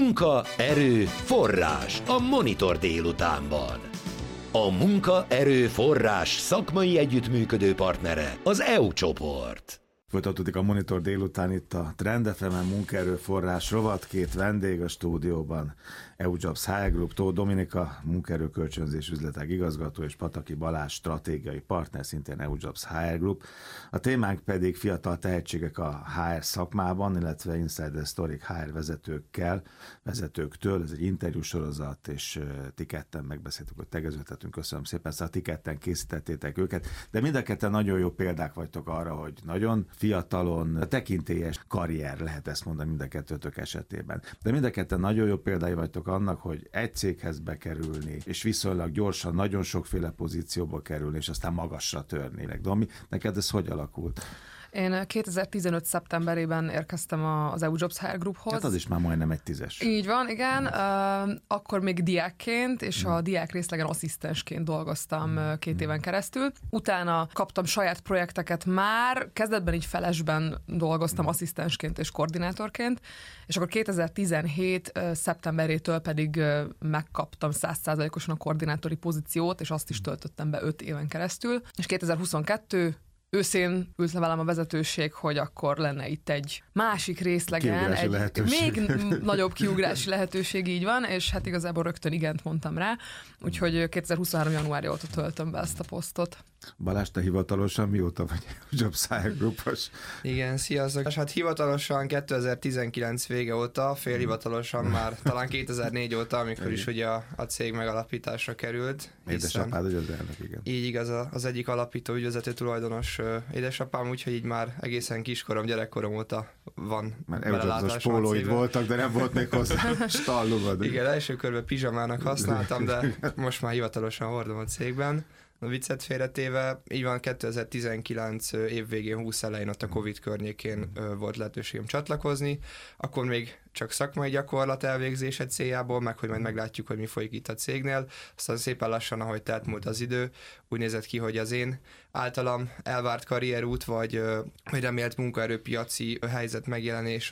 Munka, erő, forrás a Monitor délutánban. A Munka, erő, forrás szakmai együttműködő partnere az EU csoport. Folytatódik a Monitor délután itt a Trend FM-en munkaerőforrás rovat, két vendég a stúdióban. EUJobs HR Group, Tóth Dominika, munkaerőkölcsönzés üzletág igazgató, és Pataki Balázs, stratégiai partner, szintén EUJobs HR Group. A témánk pedig fiatal tehetségek a HR szakmában, illetve Insider Story HR vezetőktől. Ez egy interjúsorozat, és ti ketten megbeszéltük, hogy tegeződhetünk. Köszönöm szépen, szóval ti ketten készítettétek őket, de mind a ketten nagyon jó példák vagytok arra, hogy nagyon fiatalon tekintélyes karrier, lehet ezt mondani mind a kettőtök esetében. De mind a ketten nagyon jó példái vagytok annak, hogy egy céghez bekerülni, és viszonylag gyorsan, nagyon sokféle pozícióba kerülni, és aztán magasra törni. Domi, neked ez hogy alakult? Én 2015. szeptemberében érkeztem az EUJobs HR Grouphoz. Hát az is már majdnem egy 10-es. Így van, igen. Akkor még diákként, és a diák részlegen asszisztensként dolgoztam 2 éven keresztül. Utána kaptam saját projekteket már, kezdetben így felesben dolgoztam asszisztensként és koordinátorként, és akkor 2017. szeptemberétől pedig megkaptam 100%-osan a koordinátori pozíciót, és azt is töltöttem be 5 éven keresztül. És 2022 őszén ült le velem a vezetőség, hogy akkor lenne itt egy másik részlegen, még nagyobb kiugrási lehetőség, így van, és hát igazából rögtön igent mondtam rá, úgyhogy 2023. januárja óta töltöm be ezt a posztot. Balázs, te hivatalosan mióta vagy EUJobs HR Groupos? Igen, sziasztok. Hát hivatalosan 2019 vége óta, félhivatalosan már talán 2004 óta, amikor is ugye a cég megalapításra került. Édesapád, hogy az elnök, igen. Így igaz, az egyik alapító, ügyvezető tulajdonos édesapám, úgyhogy így már egészen kiskorom, gyerekkorom óta van belelátás. Pólóid voltak, de nem volt még hozzá stallugod. Igen, első körben pizsamának használtam, de most már hivatalosan hordom a cégben. A viccet félretéve, így van, 2019 évvégén, 20 elején ott a Covid környékén volt lehetőségem csatlakozni, akkor még csak szakmai gyakorlat elvégzése céljából, meg hogy majd meglátjuk, hogy mi folyik itt a cégnél. Aztán szépen lassan, ahogy telt múlt az idő, úgy nézett ki, hogy az én általam elvárt karrierút, vagy remélt munkaerőpiaci helyzet megjelenés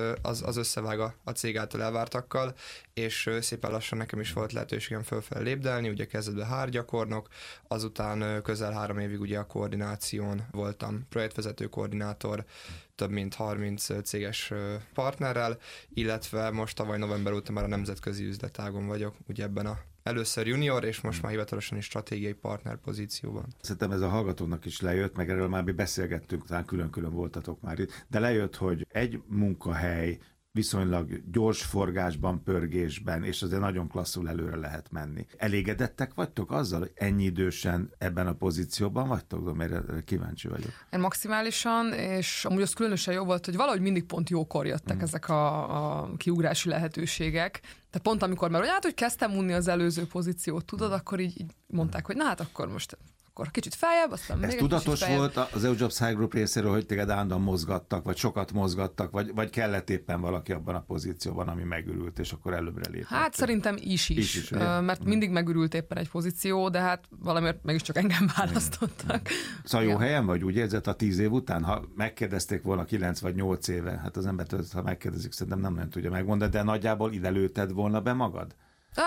az összevág a cég által elvártakkal, és szépen lassan nekem is volt lehetőségem fölfelé lépdelni, ugye kezdetben HR gyakornok, azután közel 3 évig ugye a koordináción voltam projektvezető koordinátor, több mint 30 céges partnerrel, illetve most tavaly november óta már a nemzetközi üzletágon vagyok, ugye ebben először junior, és most már hivatalosan is stratégiai partner pozícióban. Szerintem ez a hallgatónak is lejött, meg erről már beszélgettünk, talán külön-külön voltatok már itt, de lejött, hogy egy munkahely viszonylag gyors forgásban, pörgésben, és azért nagyon klasszul előre lehet menni. Elégedettek vagytok azzal, hogy ennyi idősen ebben a pozícióban vagytok? De mert kíváncsi vagyok. Én maximálisan, és amúgy az különösen jó volt, hogy valahogy mindig pont jókor jöttek ezek a kiugrási lehetőségek. Tehát pont amikor már, hogy kezdtem unni az előző pozíciót, tudod, akkor így mondták, hogy na hát akkor most akkor kicsit feljebb, aztán ez még tudatos volt az EUJobs HR Group részéről, hogy téged állandóan mozgattak, vagy sokat mozgattak, vagy kellett éppen valaki abban a pozícióban, ami megürült, és akkor előbbre lépett? Hát szerintem is, mert mindig megürült éppen egy pozíció, de hát valamiért mégiscsak engem választottak. Szóval jó helyen vagy, úgy érzed a 10 év után? Ha megkérdezték volna 9 vagy 8 éve, hát az embert, ha megkérdezik, szerintem nem tudja megmondani, de nagyjából ide lőtted volna be magad?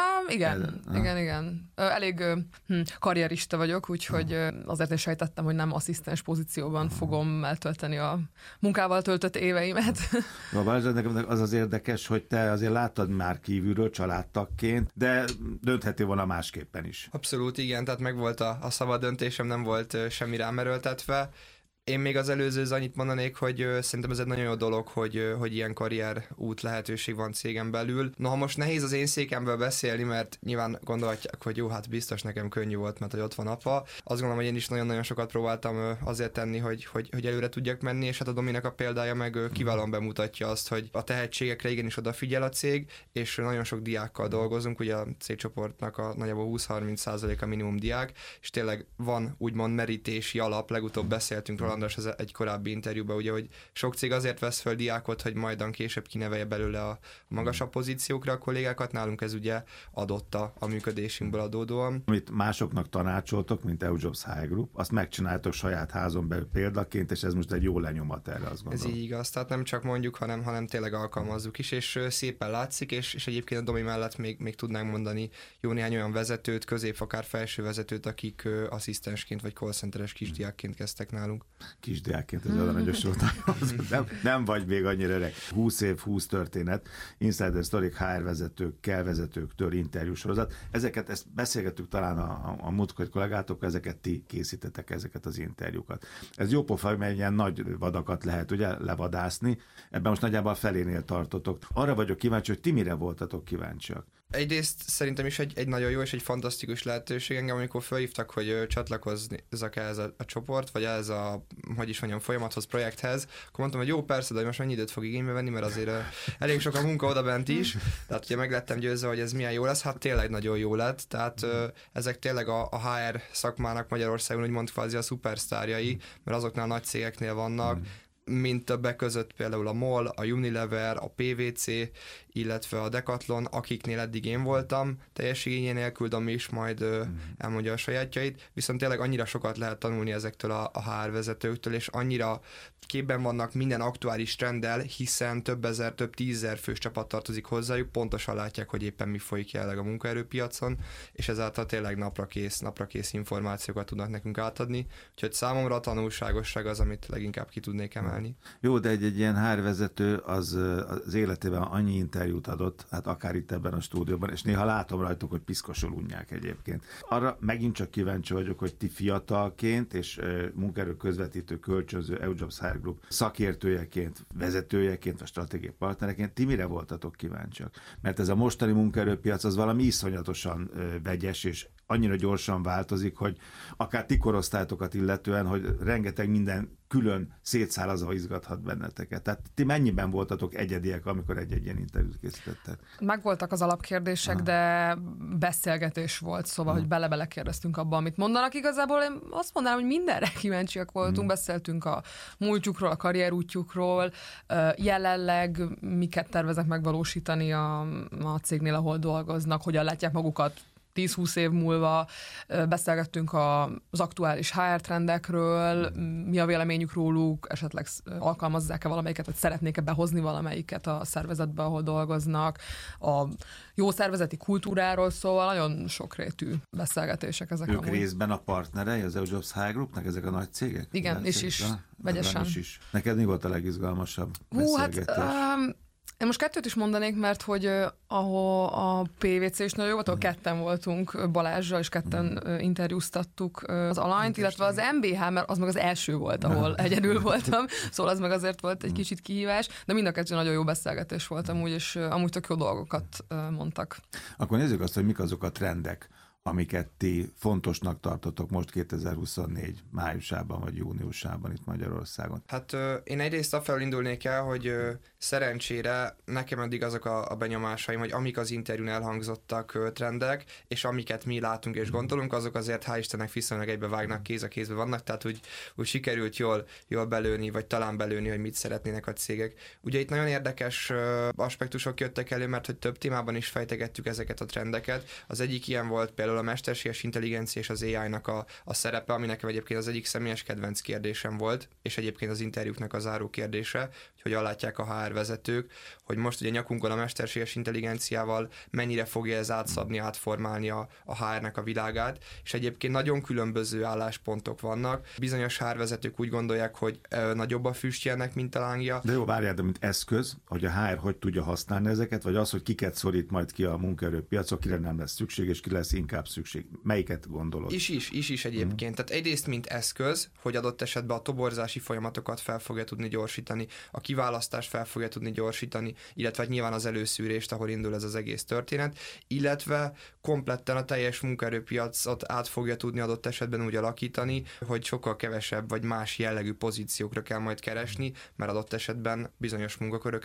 Igen. Elég karrierista vagyok, úgyhogy azért is sejtettem, hogy nem asszisztens pozícióban fogom eltölteni a munkával töltött éveimet. Nekem az érdekes, hogy te azért láttad már kívülről családtagként, de döntheti volna másképpen is. Abszolút igen, tehát megvolt a szabad döntésem, nem volt semmi rám erőltetve. Én még az előzőhöz annyit mondanék, hogy szerintem ez egy nagyon jó dolog, hogy ilyen karrier út lehetőség van cégen belül. Noha most nehéz az én székemből beszélni, mert nyilván gondolhatják, hogy jó, hát biztos nekem könnyű volt, mert hogy ott van apa. Azt gondolom, hogy én is nagyon-nagyon sokat próbáltam azért tenni, hogy előre tudjak menni, és hát a Dominak a példája meg kiválóan bemutatja azt, hogy a tehetségekre igenis odafigyel a cég, és nagyon sok diákkal dolgozunk, ugye a cégcsoportnak a nagyjából 20-30% a minimum diák, és tényleg van úgymond merítési alap, legutóbb beszéltünk róla András egy korábbi interjúban, ugye, hogy sok cég azért vesz föl diákot, hogy majdan később kinevelje belőle a magasabb pozíciókra a kollégákat, nálunk ez ugye adott a működésünkből adódóan. Amit másoknak tanácsoltok, mint EUJobs High Group, azt megcsináltok saját házon belül példaként, és ez most egy jó lenyomat erre, azt gondolom. Ez így igaz, tehát nem csak mondjuk, hanem tényleg alkalmazzuk is, és szépen látszik, és egyébként a Domi mellett még tudnánk mondani jó néhány olyan vezetőt, közép, akár felső vezetőt, akik asszisztensként vagy call centeres kisdiákként kezdtek nálunk. Kisdiákként, ez olyan nagyos volt. Nem vagy még annyira öreg. 20 év, 20 történet, Insider Story, HR vezetők, kell vezetőktől interjúsorozat. Ezt beszélgettük talán a múltkor kollégátok, ezeket ti készítetek, ezeket az interjúkat. Ez jó pofa, mert ilyen nagy vadakat lehet ugye levadászni. Ebben most nagyjából a felénél tartotok. Arra vagyok kíváncsi, hogy ti mire voltatok kíváncsiak. Egyrészt szerintem is egy nagyon jó és egy fantasztikus lehetőség engem, amikor felhívtak, hogy csatlakozzak ez a csoport, vagy ez a, folyamathoz, projekthez, akkor mondtam, hogy jó, persze, de most mennyi időt fog igénybe venni, mert azért elég sok a munka odabent is, tehát ugye meg lettem győzve, hogy ez milyen jó lesz, hát tényleg nagyon jó lett, tehát ezek tényleg a HR szakmának Magyarországon úgymond kvázi a szupersztárjai, mert azoknál nagy cégeknél vannak, mint többek között például a MOL, a Unilever, a PVC, illetve a Decathlon, akiknél eddig én voltam, teljes igényé nélkül, Domi is majd elmondja a sajátjait, viszont tényleg annyira sokat lehet tanulni ezektől a HR vezetőktől, és annyira képben vannak minden aktuális trenddel, hiszen több tízezer fős csapat tartozik hozzájuk, pontosan látják, hogy éppen mi folyik jelenleg a munkaerőpiacon, és ezáltal tényleg napra kész információkat tudnak nekünk átadni, úgyhogy számomra a tanulságosság az, amit leginkább ki tudnék emelni. Jó, de egy ilyen HR vezető az életében annyi interjút adott, hát akár itt ebben a stúdióban, és néha látom rajtuk, hogy piszkosul unják egyébként. Arra megint csak kíváncsi vagyok, hogy ti fiatalként és munkaerő közvetítő, kölcsönző EUJobs HR Group szakértőjeként, vezetőjeként, vagy stratégiai partnereként, ti mire voltatok kíváncsiak? Mert ez a mostani munkaerőpiac az valami iszonyatosan vegyes, és annyira gyorsan változik, hogy akár ti korosztályotokat illetően, hogy rengeteg minden külön szétszálazva izgathat benneteket. Tehát ti mennyiben voltatok egyediek, amikor egy ilyen interjút készítettek? Megvoltak az alapkérdések, de beszélgetés volt, szóval, hogy bele-bele kérdeztünk abba, amit mondanak. Igazából én azt mondanám, hogy mindenre kíváncsiak voltunk, beszéltünk a múltjukról, a karrierútjukról, jelenleg miket terveznek megvalósítani a cégnél, ahol dolgoznak, hogyan látják magukat 10-20 év múlva, beszélgettünk az aktuális HR trendekről, mi a véleményük róluk, esetleg alkalmazzák-e valamelyiket, vagy szeretnék-e behozni valamelyiket a szervezetbe, ahol dolgoznak, a jó szervezeti kultúráról, szóval nagyon sokrétű beszélgetések ezek. Ők részben a partnerei az EUJobs HR Groupnak, ezek a nagy cégek? Igen, is vegyesen. Is. Neked mi volt a legizgalmasabb beszélgetés? Én most kettőt is mondanék, mert hogy ahol a PVC is nagyon jó volt, ahol ketten voltunk Balázsral, és ketten interjúztattuk az Alanyt, illetve az MBH, mert az meg az első volt, ahol egyedül voltam, szóval az meg azért volt egy kicsit kihívás, de mind a kettő nagyon jó beszélgetés volt amúgy, és amúgy tök jó dolgokat mondtak. Akkor nézzük azt, hogy mik azok a trendek, amiket ti fontosnak tartotok most 2024 májusában vagy júniusában itt Magyarországon? Hát én egyrészt afelől indulnék el, hogy szerencsére nekem eddig azok a benyomásaim, hogy amik az interjún elhangzottak trendek, és amiket mi látunk és gondolunk, azok azért hál' Istennek viszonylag egybevágnak, kéz a kézbe vannak, tehát úgy sikerült jól belőni, vagy talán belőni, hogy mit szeretnének a cégek. Ugye itt nagyon érdekes aspektusok jöttek elő, mert hogy több témában is fejtegettük ezeket a trendeket. Az egyik ilyen volt például a mesterséges intelligencia és az AI-nak a szerepe, ami nekem egyébként az egyik személyes kedvenc kérdésem volt, és egyébként az interjúknak a záró kérdése, hogy látják a HR vezetők, hogy most ugye nyakunkon a mesterséges intelligenciával mennyire fogja ez átszabni, átformálni a HR-nek a világát, és egyébként nagyon különböző álláspontok vannak. Bizonyos HR vezetők úgy gondolják, hogy nagyobb a füstje ennek, mint a lángja. De jó, várjál, de mint eszköz, hogy a HR hogy tudja használni ezeket, vagy az, hogy kiket szorít majd ki a munkaerőpiacok, kire nem lesz szükség, és ki lesz inkább szükség. Melyiket gondolod? Is egyébként. Tehát egyrészt, mint eszköz, hogy adott esetben a toborzási folyamatokat fel fogja tudni gyorsítani, a kiválasztást fel fogja tudni gyorsítani, illetve nyilván az előszűrést, ahol indul ez az egész történet, illetve kompletten a teljes munkaerőpiacot át fogja tudni adott esetben úgy alakítani, hogy sokkal kevesebb vagy más jellegű pozíciókra kell majd keresni, mert adott esetben bizonyos munkaköröket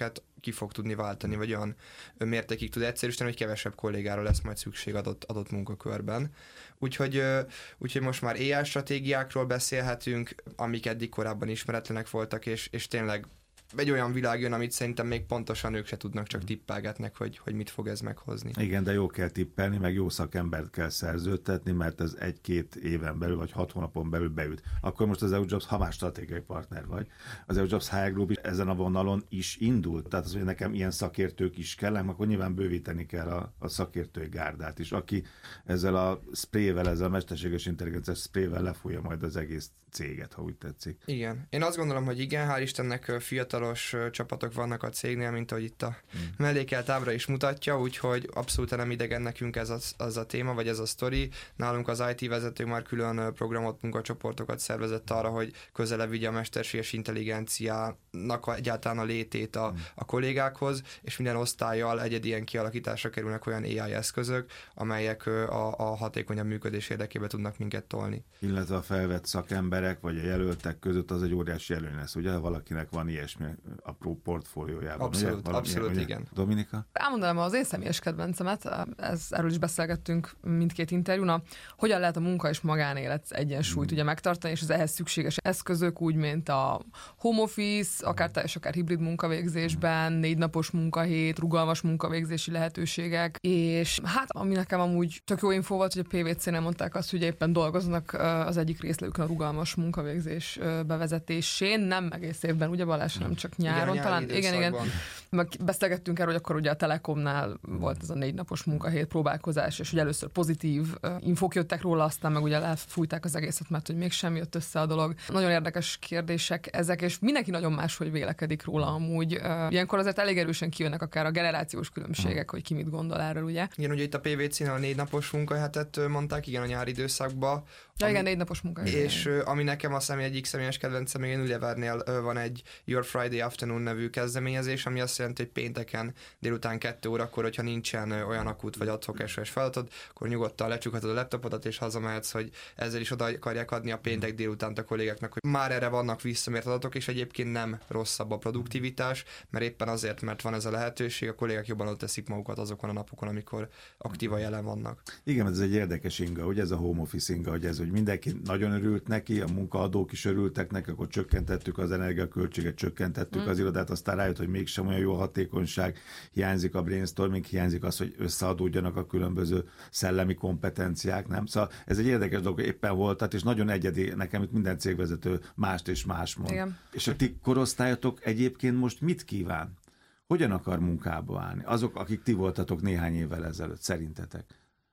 ki fog tudni váltani, vagy olyan mértékig tud egyszerűsíteni, hogy kevesebb kollégára lesz majd szükség adott munkakörben. Úgyhogy most már AI stratégiákról beszélhetünk, amik eddig korábban ismeretlenek voltak, és tényleg egy olyan világ jön, amit szerintem még pontosan ők se tudnak, csak tippelgetnek, hogy mit fog ez meghozni. Igen, de jó kell tippelni, meg jó szakembert kell szerződtetni, mert ez 1-2 éven belül, vagy 6 hónapon belül beüt. Akkor most az EUJobs, ha már stratégiai partner vagy, az EUJobs HR Group is ezen a vonalon is indult. Tehát az, hogy nekem ilyen szakértők is kellene, akkor nyilván bővíteni kell a szakértői gárdát is, aki ezzel a sprével, ezzel a mesterséges intelligenciás sprével lefújja majd az egész céget, ha úgy tetszik. Igen. Én azt gondolom, hogy igen, hál' Istennek fiatalos csapatok vannak a cégnél, mint ahogy itt a mellékelt ábra is mutatja, úgyhogy abszolút nem idegen nekünk ez a téma, vagy ez a sztori. Nálunk az IT vezető már külön programot, munkacsoportokat szervezett arra, hogy közelebb vigye a mesterséges intelligenciának egyáltalán a létét a kollégákhoz, és minden osztállyal egyedi ilyen kialakításra kerülnek olyan AI eszközök, amelyek a hatékonyabb működés érdekében tudnak minket tolni. Illetve a felvett szakemberek, vagy a jelöltek között az egy óriási előny lesz, ugye, ha valakinek van ilyesmi apró portfóliójában. Abszolút, igen. Dominika? Elmondanám az én személyes kedvencemet, erről is beszélgettünk mindkét interjún, hogyan lehet a munka és magánélet egyensúlyt ugye megtartani, és az ehhez szükséges eszközök, úgy, mint a home office, akár teljes, akár hibrid munkavégzésben, 4 napos munkahét, rugalmas munkavégzési lehetőségek, és hát ami nekem amúgy tök jó infó volt, hogy a PwC-nél mondták azt, hogy éppen dolgoznak az egyik részlegükön a rugalmas munkavégzés bevezetésén, nem egész évben, ugye Balázs, nem csak nyáron, igen, talán igen. Meg beszélgettünk erről, hogy akkor ugye a Telekomnál volt ez a 4 napos munkahét próbálkozás, és ugye először pozitív infók jöttek róla, aztán meg ugye lefújták az egészet, mert hogy mégsem jött össze a dolog. Nagyon érdekes kérdések ezek, és mindenki nagyon máshogy vélekedik róla amúgy. Ilyenkor azért elég erősen kijönnek akár a generációs különbségek, hogy ki mit gondol erről, ugye? Igen, ugye itt a PwC-nél a 4 napos munkahetet mondták, igen, a nyári időszakban. Ja, igen, 4 napos munkahét. És ami nekem egyik személyes kedvencem, még Unilevernél van egy Your Friday Afternoon nevű kezdeményezés, ami azt jelenti, hogy pénteken délután 2 órakor, hogyha nincsen olyan akut vagy ad hoc SOS feladatod, akkor nyugodtan lecsukhatod a laptopodat és hazamehetsz, hogy ezzel is oda akarják adni a péntek délutánt a kollégáknak, hogy már erre vannak visszamért adatok, és egyébként nem rosszabb a produktivitás, mert éppen azért, mert van ez a lehetőség, a kollégák jobban ott teszik magukat azokon a napokon, amikor aktívan jelen vannak. Igen, ez egy érdekes inga, ugye ez a home office inga, hogy ez, hogy mindenki nagyon örült neki, a munkaadók is örültek neki, akkor csökkentettük az energiaköltséget, csökkentettük az irodát, aztán rájött, hogy mégsem olyan jó hatékonyság, hiányzik a brainstorming, hiányzik az, hogy összeadódjanak a különböző szellemi kompetenciák, nem? Szóval ez egy érdekes dolog, éppen voltat, és nagyon egyedi, nekem itt minden cégvezető mást és más mond. Igen. És a ti korosztályotok egyébként most mit kíván? Hogyan akar munkába állni? Azok, akik ti voltatok néhány évvel ezelőtt, szerintetek?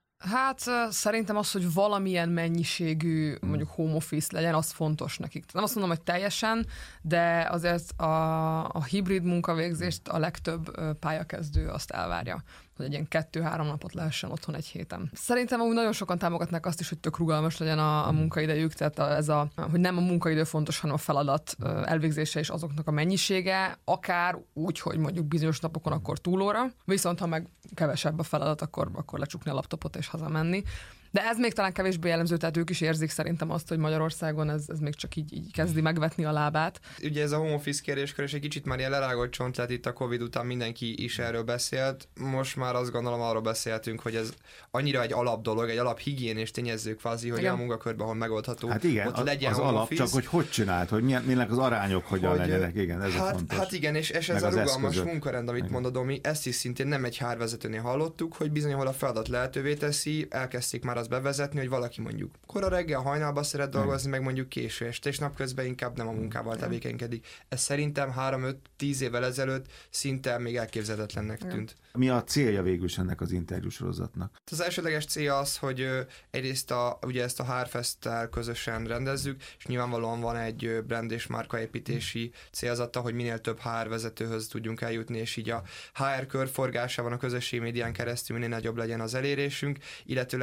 Hát szerintem az, hogy valamilyen mennyiségű mondjuk home office legyen, az fontos nekik. Nem azt mondom, hogy teljesen, de azért a hibrid munkavégzést a legtöbb pályakezdő azt elvárja, hogy egy ilyen 2-3 napot lehessen otthon egy héten. Szerintem úgy nagyon sokan támogatnak azt is, hogy tök rugalmas legyen a munkaidejük, tehát hogy nem a munkaidő fontos, hanem a feladat elvégzése és azoknak a mennyisége, akár úgy, hogy mondjuk bizonyos napokon akkor túlóra, viszont ha meg kevesebb a feladat, akkor lecsukni a laptopot és hazamenni. De ez még talán kevésbé jellemző, tehát ők is érzik szerintem azt, hogy Magyarországon ez még csak így kezdi megvetni a lábát. Ugye ez a home office kérdéskör, és egy kicsit már ilyen lerágott csont lett itt a Covid után, mindenki is erről beszélt. Most már azt gondolom, arról beszéltünk, hogy ez annyira egy alap dolog, egy alap higiénés tényező kvázi, hogy a munkakörben, ahol megoldható, hát igen, ott legyen az home alap, office. csak hogy csinált, hogy milyenek az arányok, hogyan legyenek, igen, ez a fontos. Hát igen, és ez a rugalmas munkarend, amit mondod, Domi, ezt is szintén nem egy HR vezetőnél hallottuk, hogy bizony, ahol a feladat lehetővé teszi, elkezdték már azt bevezetni, hogy valaki mondjuk kora reggel, hajnalba szeret dolgozni, meg mondjuk késő este, és napközben inkább nem a munkával tevékenykedik. Ez szerintem 3-5-10 évvel ezelőtt szinte még elképzelhetetlennek tűnt. Mi a célja végül is ennek az interjúsorozatnak? Az elsődleges célja az, hogy egyrészt ugye ezt a HR-feszttel közösen rendezzük, és nyilvánvalóan van egy brand és márkaépítési célzata, hogy minél több HR vezetőhöz tudjunk eljutni, és így a HR körforgásában a közösségi médián keresztül minél nagyobb legyen az elérésünk, illetőleg tényleg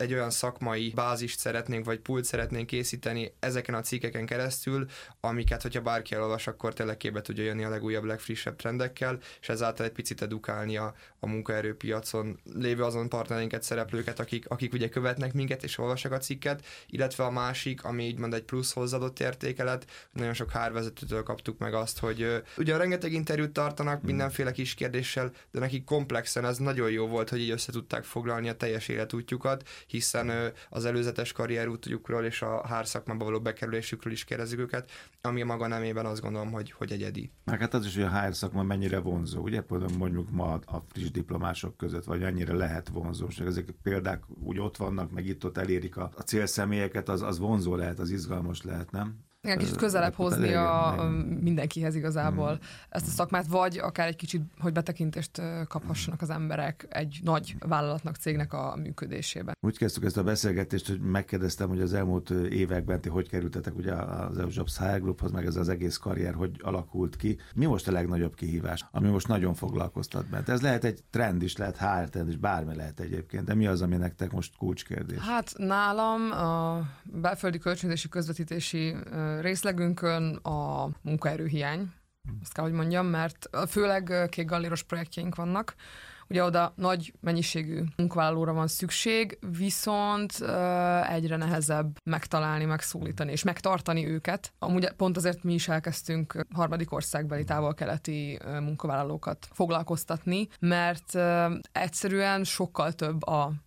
egy olyan szakmai bázist szeretnénk, vagy pult szeretnénk készíteni ezeken a cikkeken keresztül, amiket, hogyha bárki elolvas, akkor tényleg képbe tudja jönni a legújabb, legfrissebb trendekkel, és ezáltal egy picit edukálni a munkaerőpiacon lévő azon partnereinket, szereplőket, akik ugye követnek minket és olvasak a cikket, illetve a másik, ami így mond egy plusz hozzáadott értékelet, nagyon sok HR-vezetőtől kaptuk meg azt, hogy ugyan rengeteg interjút tartanak mindenféle kis kérdéssel, de nekik komplexen ez nagyon jó volt, hogy így össze tudták foglalni a teljes életútjukat, hiszen az előzetes karrierútjukról és a HR szakmába való bekerülésükről is kérdezzük őket, ami a maga nemében azt gondolom, hogy egyedi. Hát az is, hogy a HR szakma mennyire vonzó, ugye? Például mondjuk ma a friss diplomások között, vagy annyira lehet vonzó, és ezek a példák úgy ott vannak, meg itt-ott elérik a célszemélyeket, az vonzó lehet, az izgalmas lehet, nem? Igen, kicsit közelebb hozni mindenkihez igazából ezt a szakmát, vagy akár egy kicsit, hogy betekintést kaphassanak az emberek egy nagy vállalatnak, cégnek a működésében. Úgy kezdtük ezt a beszélgetést, hogy megkérdeztem, hogy az elmúlt években ti hogy kerültetek ugye az EUJobs HR Grouphoz, meg ez az egész karrier hogy alakult ki. Mi most a legnagyobb kihívás, ami most nagyon foglalkoztat bent? Ez lehet egy trend is, lehet HR trend is, bármi lehet egyébként, de mi az, ami nektek most kulcskérdés? Hát nálam a belföldi kölcsönzési közvetítési részlegünkön a munkaerőhiány, azt kell, hogy mondjam, mert főleg kék galléros projektjeink vannak, ugye oda nagy mennyiségű munkavállalóra van szükség, viszont egyre nehezebb megtalálni, megszólítani és megtartani őket. Amúgy pont azért mi is elkezdtünk harmadik országbeli távol-keleti munkavállalókat foglalkoztatni, mert egyszerűen sokkal több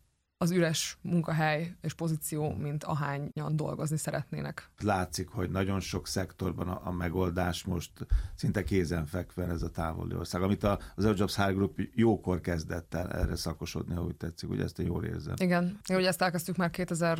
az üres munkahely és pozíció, mint ahányan dolgozni szeretnének. Látszik, hogy nagyon sok szektorban a megoldás most szinte kézenfekvő ez a távoli ország, amit az EUJobs HR Group jókor kezdett el erre szakosodni, ha úgy tetszik, ugye ezt én jól érzem. Igen, ugye ezt elkezdtük már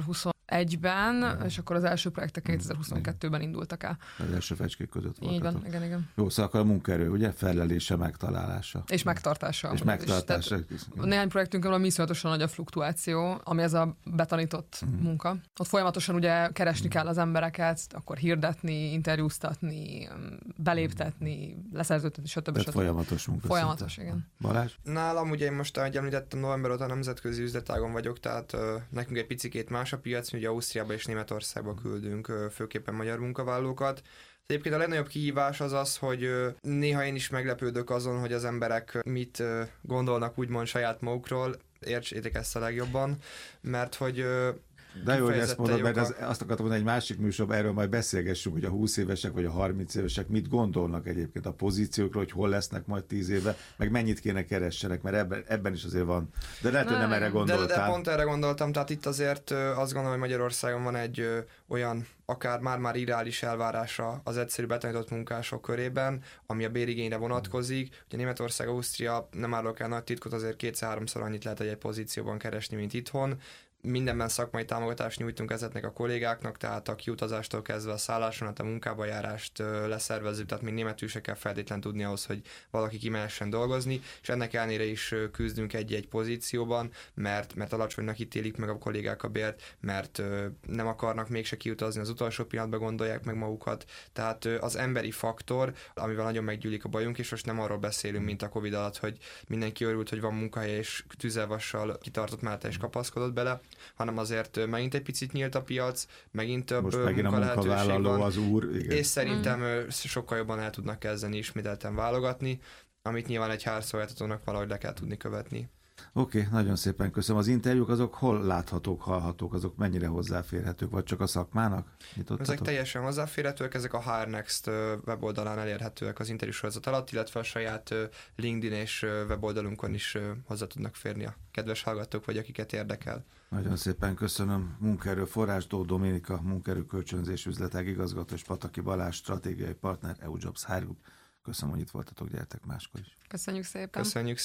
2021-ben, és akkor az első projektek 2022-ben indultak el. Az első fecskék között voltatok. Így van, igen. Jó, szóval akkor a munkaerő, ugye? Fellelése, megtalálása. És megtartása. És megtartása. Néhány projektünkön van iszonyatosan nagy a fluktuáció, ami ez a betanított munka. Ott folyamatosan ugye keresni kell az embereket, akkor hirdetni, interjúztatni, beléptetni, leszerződtetni, stb. Folyamatos munka. Folyamatos, igen. Balázs? Nálam ugye én most, ahogy említettem, november óta nemzetközi üzletágon vagyok, tehát nekünk egy picikét más a piac, mi ugye Ausztriába és Németországba küldünk főképpen magyar munkavállalókat. Egyébként a legnagyobb kihívás az az, hogy néha én is meglepődök azon, hogy az emberek mit gondolnak úgymond saját magukról, értsétek ezt a legjobban, mert hogy de jó, hogy ezt mondod, mert azt akartam mondani, egy másik műsorban, erről majd beszélgessünk, hogy a 20 évesek vagy a 30 évesek mit gondolnak egyébként a pozíciókról, hogy hol lesznek majd 10 éve, meg mennyit kéne keressenek, mert ebben is azért van. De lehet, hogy nem erre gondoltál. De pont erre gondoltam, tehát itt azért azt gondolom, hogy Magyarországon van egy olyan akár már ideális elvárása az egyszerű betanított munkások körében, ami a bérigényre vonatkozik. Ugye Németország, Ausztria, nem árulok el nagy titkot, azért 2-3-szor annyit lehet egy pozícióban keresni, mint itthon. Mindenben szakmai támogatást nyújtunk ezeknek a kollégáknak, tehát a kiutazástól kezdve a szálláson, a munkába járást leszervezzük, tehát még németül se kell feltétlen tudni ahhoz, hogy valaki kimehessen dolgozni, és ennek ellenére is küzdünk egy-egy pozícióban, mert alacsonynak ítélik meg a kollégák a bért, mert nem akarnak mégse kiutazni, az utolsó pillanatban gondolják meg magukat, tehát az emberi faktor, amivel nagyon meggyűlik a bajunk, és most nem arról beszélünk, mint a Covid alatt, hogy mindenki örült, hogy van munkahely, és tüzelvassal kitartott mellette és kapaszkodott bele, hanem azért megint egy picit nyílt a piac, megint több munkalehetőség van, az úr, igen. És szerintem sokkal jobban el tudnak kezdeni ismételten válogatni, amit nyilván egy HR szolgáltatónak valahogy le kell tudni követni. Oké, nagyon szépen köszönöm. Az interjúk azok hol láthatók, hallhatók, azok mennyire hozzáférhetők, vagy csak a szakmának? Ezek teljesen hozzáférhetőek, ezek a HR Next weboldalán elérhetőek az interjúsorozat alatt, illetve a saját LinkedIn és weboldalunkon is hozzá tudnak férni a kedves hallgatók, vagy akiket érdekel. Nagyon szépen köszönöm. Munkaerő Forrásdó Dominika, munkaerőkölcsönzés üzletág igazgató, és Pataki Balázs, stratégiai partner, EUJobs HR Group. Köszönöm, hogy itt voltatok, gyertek máskor is. Köszönjük szépen. Köszönjük.